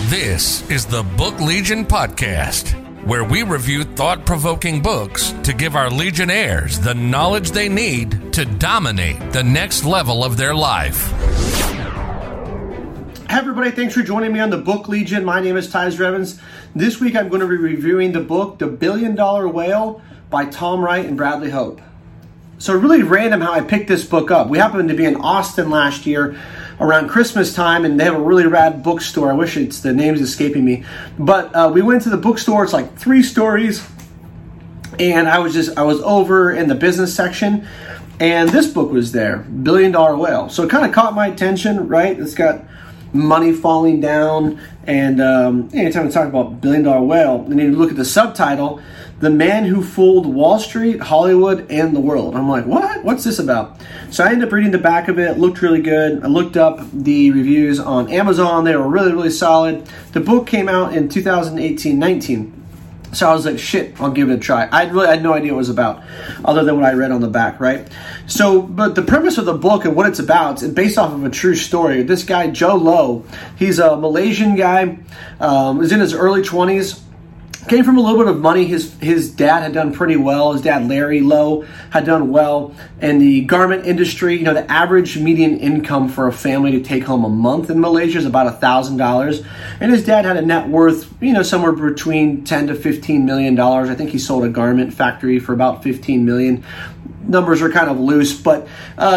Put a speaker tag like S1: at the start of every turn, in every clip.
S1: This is the Book Legion Podcast, where we review thought-provoking books to give our Legionnaires the knowledge they need to dominate the next level of their life.
S2: Hey everybody, thanks for joining me on the Book Legion. My name is Tyzer Evans. This week I'm going to be reviewing the book, The $1 Billion Whale by Tom Wright and Bradley Hope. So really random how I picked this book up. We happened to be in Austin last year around Christmas time, and they have a really rad bookstore. I wish the name's escaping me. But we went to the bookstore. It's like 3 stories. And I was over in the business section, and this book was there, $1 Billion Whale. So it kind of caught my attention, right? It's got money falling down, and anytime we talk about $1 Billion Whale, and then you look at the subtitle, The Man Who Fooled Wall Street, Hollywood, and the World. I'm like, what? What's this about? So I ended up reading the back of it. It looked really good. I looked up the reviews on Amazon. They were really, really solid. The book came out in 2018-19. So I was like, shit, I'll give it a try. I really had no idea what it was about, other than what I read on the back, right? So, but the premise of the book and what it's about, it's based off of a true story. This guy, Joe Low, he's a Malaysian guy, was in his early 20s. Came from a little bit of money. His dad had done pretty well. His dad, Larry Low, had done well in the garment industry. You know, the average median income for a family to take home a month in Malaysia is about $1,000. And his dad had a net worth, somewhere between $10 to $15 million. I think he sold a garment factory for about $15 million. Numbers are kind of loose, but,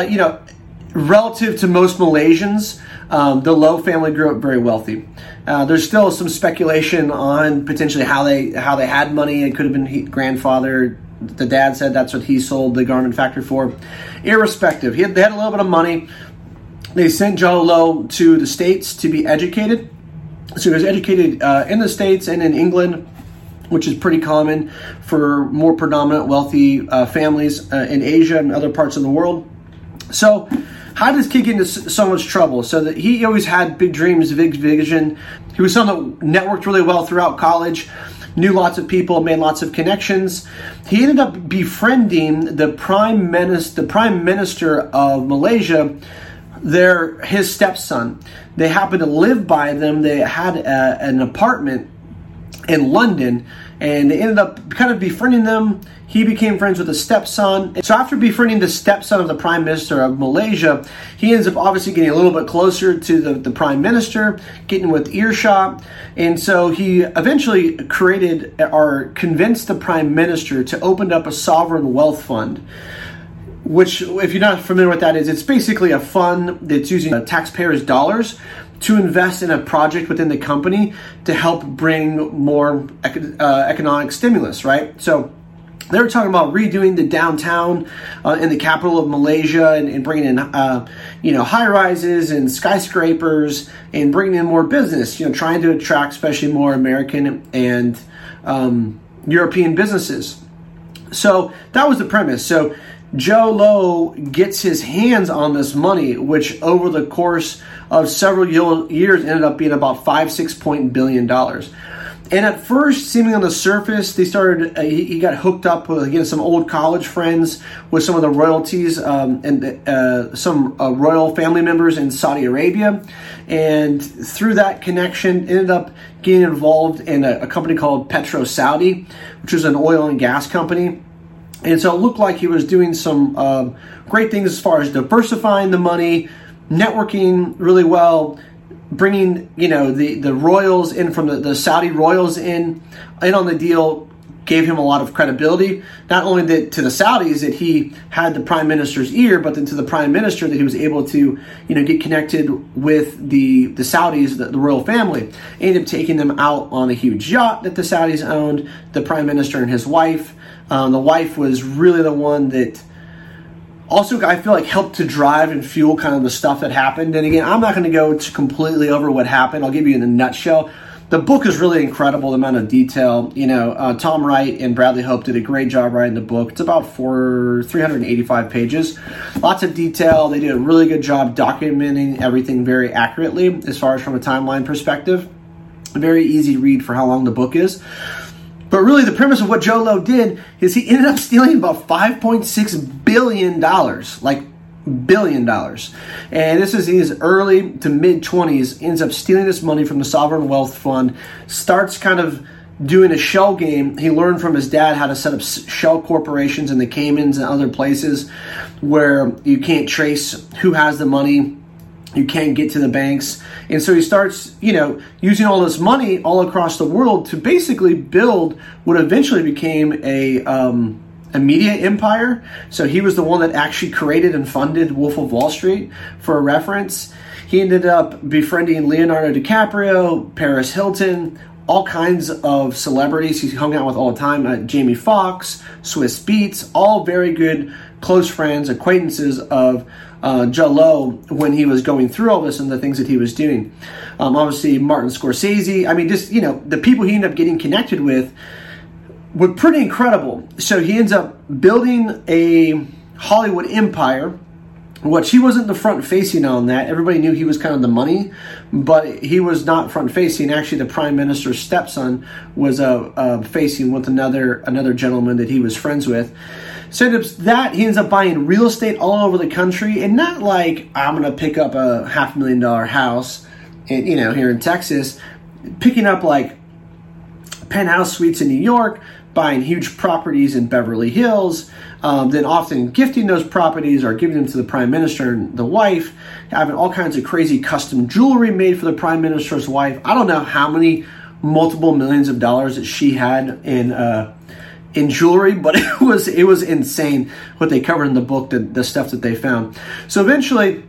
S2: relative to most Malaysians, the Low family grew up very wealthy. There's still some speculation on potentially how they had money. It could have been grandfather. The dad said that's what he sold the garment factory for. Irrespective, they had a little bit of money. They sent Joe Low to the States to be educated. So he was educated in the States and in England, which is pretty common for more predominant wealthy families in Asia and other parts of the world. So how did this kick into so much trouble? So that he always had big dreams, big vision. He was someone that networked really well throughout college, knew lots of people, made lots of connections. He ended up befriending the prime minister of Malaysia, his stepson. They happened to live by them. They had an apartment in London, and they ended up kind of befriending them. He became friends with the stepson. So after befriending the stepson of the Prime Minister of Malaysia, he ends up obviously getting a little bit closer to the Prime Minister, getting with earshot. And so he eventually convinced the Prime Minister to open up a sovereign wealth fund, which, if you're not familiar with that, it's basically a fund that's using taxpayers' dollars to invest in a project within the company to help bring more economic stimulus, right? So they were talking about redoing the downtown in the capital of Malaysia and bringing in, high rises and skyscrapers and bringing in more business, trying to attract especially more American and European businesses. So that was the premise. So Joe Low gets his hands on this money, which over the course of several years ended up being about $5-6 billion. And at first, seeming on the surface, he got hooked up with, some old college friends with some of the royalties and some royal family members in Saudi Arabia. And through that connection, ended up getting involved in a company called Petro Saudi, which was an oil and gas company. And so it looked like he was doing some great things as far as diversifying the money, networking really well, bringing, the royals in from the Saudi royals in on the deal, gave him a lot of credibility, not only to the Saudis that he had the Prime Minister's ear, but then to the Prime Minister that he was able to, get connected with the Saudis, the royal family. Ended up taking them out on a huge yacht that the Saudis owned, the Prime Minister and his wife. The wife was really the one that also, I feel like, helped to drive and fuel kind of the stuff that happened. And again, I'm not going to go completely over what happened. I'll give you in a nutshell. The book is really incredible, the amount of detail. Tom Wright and Bradley Hope did a great job writing the book. It's about 385 pages. Lots of detail. They did a really good job documenting everything very accurately as far as from a timeline perspective. A very easy read for how long the book is. But really, the premise of what Joe Low did is he ended up stealing about $5.6 billion, like billion. And this is his early to mid-20s, ends up stealing this money from the Sovereign Wealth Fund, starts kind of doing a shell game. He learned from his dad how to set up shell corporations in the Caymans and other places where you can't trace who has the money. You can't get to the banks. And so he starts, using all this money all across the world to basically build what eventually became a media empire. So he was the one that actually created and funded Wolf of Wall Street, for a reference. He ended up befriending Leonardo DiCaprio, Paris Hilton, all kinds of celebrities he hung out with all the time. Jamie Foxx, Swiss Beats, all very good close friends, acquaintances of Jallow when he was going through all this and the things that he was doing. Obviously, Martin Scorsese. I mean, just, the people he ended up getting connected with were pretty incredible. So he ends up building a Hollywood empire, which he wasn't the front-facing on that. Everybody knew he was kind of the money, but he was not front-facing. Actually, the Prime Minister's stepson was facing with another gentleman that he was friends with. So he ends up buying real estate all over the country, and not like, I'm going to pick up a $500,000 house, here in Texas, picking up like penthouse suites in New York, buying huge properties in Beverly Hills, then often gifting those properties or giving them to the Prime Minister and the wife, having all kinds of crazy custom jewelry made for the Prime Minister's wife. I don't know how many multiple millions of dollars that she had in jewelry, but it was insane what they covered in the book, the stuff that they found. So eventually,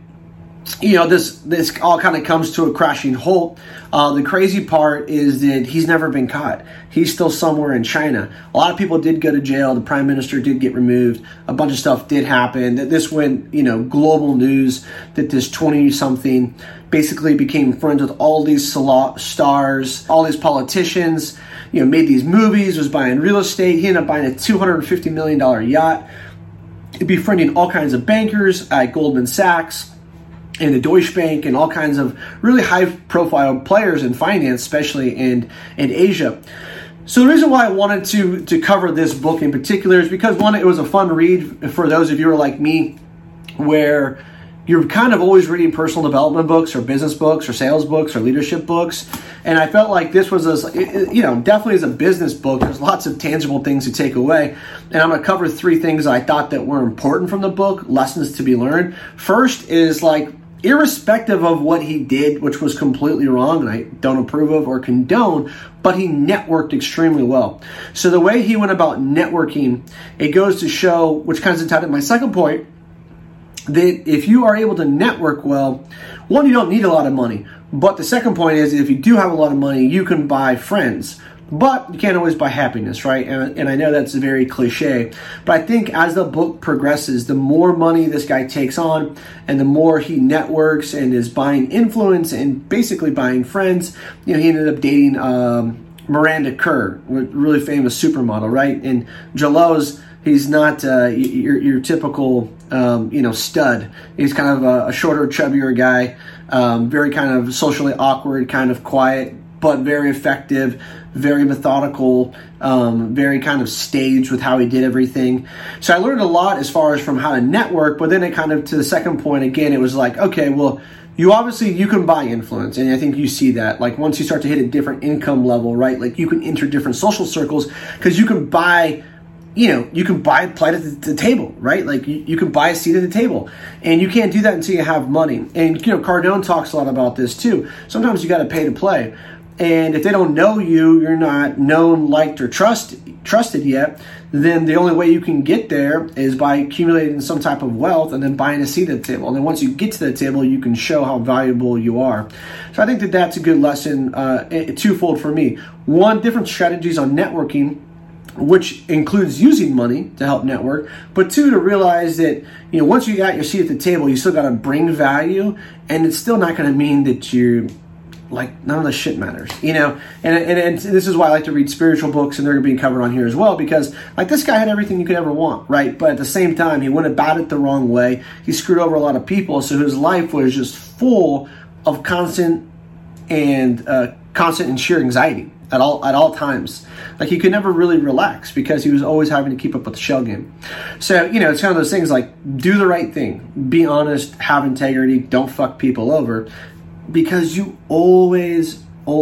S2: this all kind of comes to a crashing halt. The crazy part is that he's never been caught. He's still somewhere in China. A lot of people did go to jail. The Prime Minister did get removed. A bunch of stuff did happen. That this went, global news, that this 20-something basically became friends with all these stars, all these politicians, made these movies, was buying real estate. He ended up buying a $250 million yacht, befriending all kinds of bankers at Goldman Sachs and the Deutsche Bank and all kinds of really high-profile players in finance, especially in Asia. So the reason why I wanted to cover this book in particular is because, one, it was a fun read for those of you who are like me, where you're kind of always reading personal development books or business books or sales books or leadership books. And I felt like this was, definitely as a business book, there's lots of tangible things to take away. And I'm going to cover 3 things I thought that were important from the book, lessons to be learned. First is, irrespective of what he did, which was completely wrong and I don't approve of or condone, but he networked extremely well. So the way he went about networking, it goes to show, which kind of tied into my second point, that if you are able to network well, one, you don't need a lot of money. But the second point is, if you do have a lot of money, you can buy friends. But you can't always buy happiness, right? And I know that's very cliche. But I think as the book progresses, the more money this guy takes on and the more he networks and is buying influence and basically buying friends, he ended up dating Miranda Kerr, a really famous supermodel, right? And Jallow's, he's not your typical, stud. He's kind of a shorter, chubbier guy, very kind of socially awkward, kind of quiet, but very effective, very methodical, very kind of staged with how he did everything. So I learned a lot as far as from how to network, but then it kind of, to the second point, again, it was like, okay, well, you can buy influence, and I think you see that. Like, once you start to hit a different income level, right, like you can enter different social circles because you can buy a plate at the table, right? Like you can buy a seat at the table, and you can't do that until you have money. And Cardone talks a lot about this too. Sometimes you got to pay to play, and if they don't know you, you're not known, liked, or trusted yet. Then the only way you can get there is by accumulating some type of wealth and then buying a seat at the table. And then once you get to the table, you can show how valuable you are. So I think that that's a good lesson, twofold for me. One, different strategies on networking, which includes using money to help network, but 2, to realize that once you got your seat at the table, you still got to bring value, and it's still not going to mean that you none of the shit matters, and this is why I like to read spiritual books, and they're being covered on here as well, because this guy had everything you could ever want, right? But at the same time, he went about it the wrong way. He screwed over a lot of people, so his life was just full of constant and sheer anxiety. at all times. Like, he could never really relax because he was always having to keep up with the shell game. So, it's kind of those things like, do the right thing, be honest, have integrity, don't fuck people over, because you always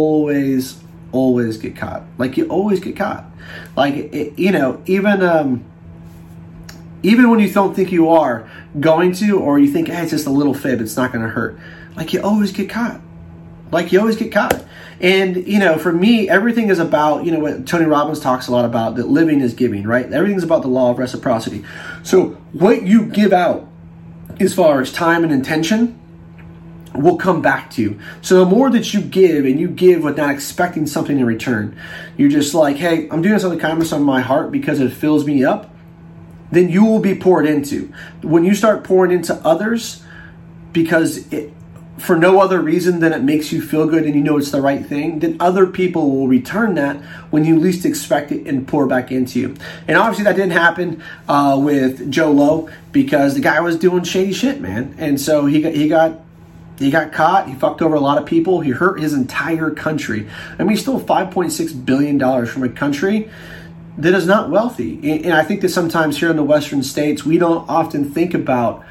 S2: get caught. Like, you always get caught. Like, even when you don't think you are going to, or you think, hey, it's just a little fib, it's not going to hurt. Like, you always get caught. And, for me, everything is about, what Tony Robbins talks a lot about, that living is giving, right? Everything's about the law of reciprocity. So what you give out as far as time and intention will come back to you. So the more that you give, and you give with not expecting something in return, you're just like, hey, I'm doing this out of the kindness of my heart because it fills me up, then you will be poured into. When you start pouring into others because for no other reason than it makes you feel good and you know it's the right thing, then other people will return that when you least expect it and pour back into you. And obviously that didn't happen with Joe Lowe, because the guy was doing shady shit, man. And so he got caught. He fucked over a lot of people. He hurt his entire country. I mean, he stole $5.6 billion from a country that is not wealthy. And I think that sometimes here in the Western states, we don't often think about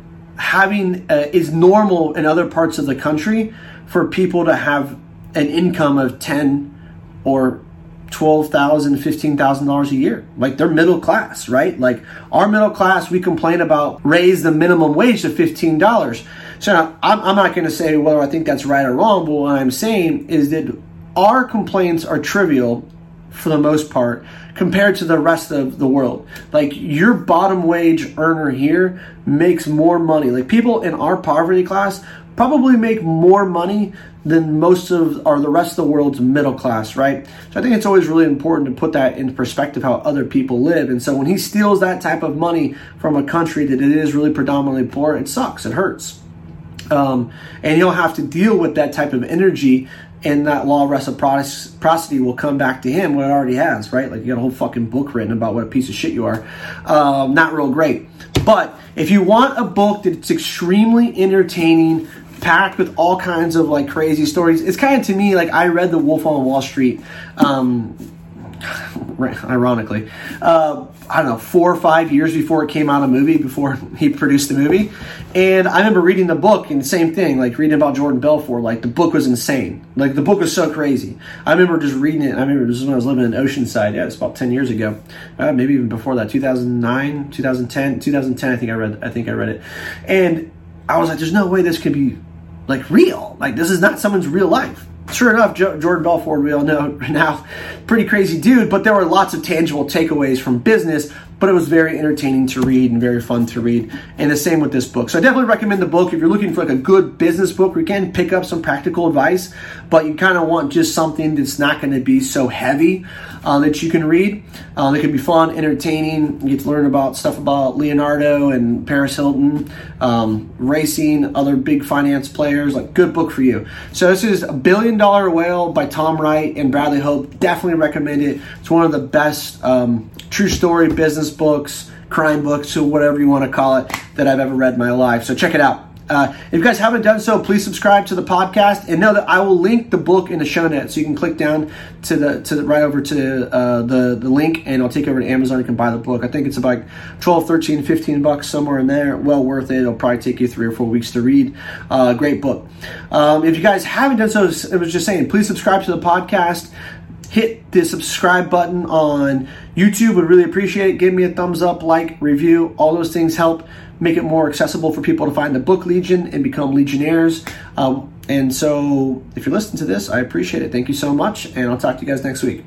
S2: having, it's normal in other parts of the country for people to have an income of $10,000 or $12,000, $15,000 a year. Like, they're middle class, right? Like, our middle class, we complain about raise the minimum wage to $15. So now, I'm not going to say whether I think that's right or wrong, but what I'm saying is that our complaints are trivial for the most part compared to the rest of the world. Like, your bottom wage earner here makes more money. Like, people in our poverty class probably make more money than the rest of the world's middle class, right? So I think it's always really important to put that in perspective, how other people live. And so when he steals that type of money from a country that it is really predominantly poor, it sucks, it hurts. And you'll have to deal with that type of energy, and that law of reciprocity will come back to him, what it already has, right? Like, you got a whole fucking book written about what a piece of shit you are. Not real great. But if you want a book that's extremely entertaining, packed with all kinds of like crazy stories, it's kind of, to me, like, I read The Wolf on Wall Street, ironically, I don't know, 4 or 5 years before it came out a movie, before he produced the movie. And I remember reading the book, and the same thing, like reading about Jordan Belfort, like the book was insane. Like, the book was so crazy. I remember just reading it. I remember this was when I was living in Oceanside. Yeah, it's about 10 years ago. Maybe even before that, 2009, 2010, I think I read it. And I was like, there's no way this could be like real. Like, this is not someone's real life. Sure enough, Jordan Belfort, we all know now, pretty crazy dude, but there were lots of tangible takeaways from business, but it was very entertaining to read and very fun to read. And the same with this book. So I definitely recommend the book if you're looking for like a good business book where you can pick up some practical advice, but you kind of want just something that's not going to be so heavy that you can read. It can be fun, entertaining. You get to learn about stuff about Leonardo and Paris Hilton, racing, other big finance players. Like, good book for you. So this is $1 Billion Whale by Tom Wright and Bradley Hope. Definitely recommend it. It's one of the best true story business books, crime books, or whatever you want to call it, that I've ever read in my life. So check it out. If you guys haven't done so, please subscribe to the podcast, and know that I will link the book in the show notes, so you can click down to the right over to the link, and I'll take you over to Amazon. You can buy the book. I think it's about $12, $13, $15 somewhere in there. Well worth it. It'll probably take you 3 or 4 weeks to read. Great book. If you guys haven't done so, I was just saying, please subscribe to the podcast. Hit the subscribe button on YouTube. Would really appreciate it. Give me a thumbs up, like, review. All those things help make it more accessible for people to find the Book Legion and become Legionnaires. And so if you're listening to this, I appreciate it. Thank you so much, and I'll talk to you guys next week.